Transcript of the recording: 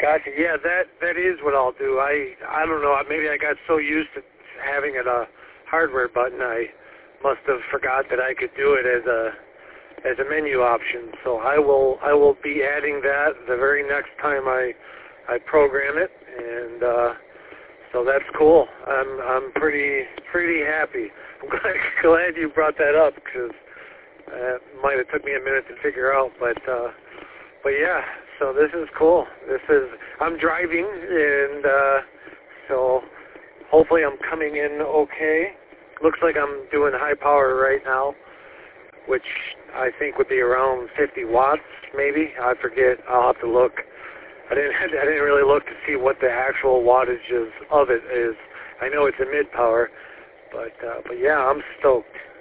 Gotcha. Yeah, that is what I'll do. I don't know. Maybe I got so used to having it a hardware button, I must have forgot that I could do it as a menu option. So I will be adding that the very next time I program it, and so that's cool. I'm pretty happy. I'm glad you brought that up, because it might have took me a minute to figure out, but yeah. So this is cool. I'm driving, and so hopefully I'm coming in okay. Looks like I'm doing high power right now, which I think would be around 50 watts, maybe. I forget. I'll have to look. I didn't really look to see what the actual wattages of it is. I know it's a mid power, but yeah, I'm stoked.